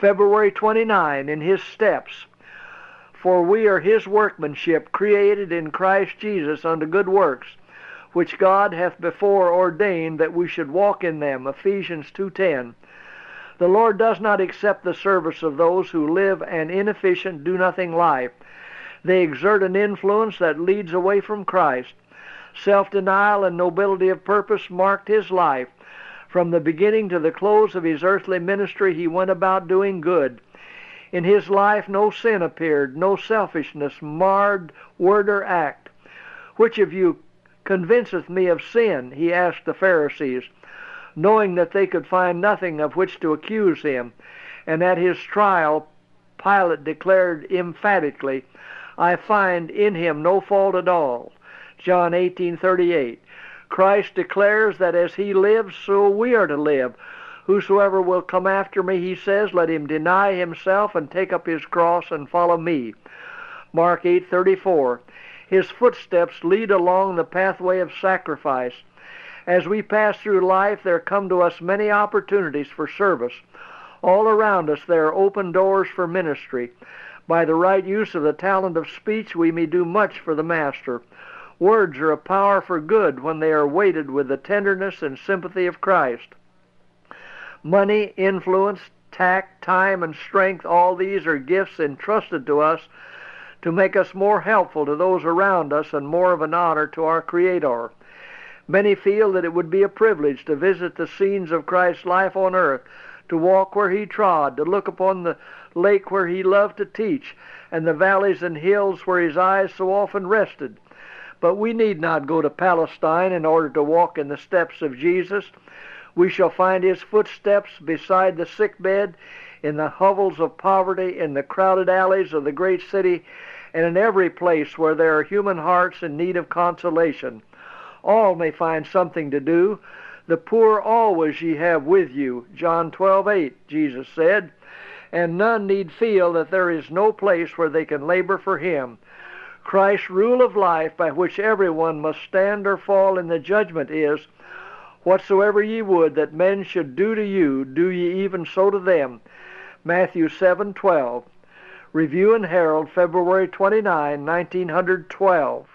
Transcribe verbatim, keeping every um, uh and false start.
February twenty-ninth, in his steps. For we are his workmanship, created in Christ Jesus unto good works, which God hath before ordained that we should walk in them. Ephesians two ten. The Lord does not accept the service of those who live an inefficient, do-nothing life. They exert an influence that leads away from Christ. Self-denial and nobility of purpose marked his life. From the beginning to the close of his earthly ministry, he went about doing good. In his life no sin appeared, no selfishness marred word or act. Which of you convinceth me of sin? He asked the Pharisees, knowing that they could find nothing of which to accuse him. And at his trial, Pilate declared emphatically, I find in him no fault at all. John eighteen thirty-eight. Christ declares that as he lives, so we are to live. Whosoever will come after me, he says, let him deny himself and take up his cross and follow me. Mark eight thirty-four. His footsteps lead along the pathway of sacrifice. As we pass through life, there come to us many opportunities for service. All around us there are open doors for ministry. By the right use of the talent of speech, we may do much for the Master. Words are a power for good when they are weighted with the tenderness and sympathy of Christ. Money, influence, tact, time, and strength, all these are gifts entrusted to us to make us more helpful to those around us and more of an honor to our Creator. Many feel that it would be a privilege to visit the scenes of Christ's life on earth, to walk where he trod, to look upon the lake where he loved to teach, and the valleys and hills where his eyes so often rested. But we need not go to Palestine in order to walk in the steps of Jesus. We shall find his footsteps beside the sick bed, in the hovels of poverty, in the crowded alleys of the great city, and in every place where there are human hearts in need of consolation. All may find something to do. The poor always ye have with you, John twelve eight, Jesus said, and none need feel that there is no place where they can labor for him. Christ's rule of life, by which everyone must stand or fall in the judgment, is, whatsoever ye would that men should do to you, do ye even so to them. Matthew seven twelve. Review and Herald, February twenty-ninth, nineteen twelve.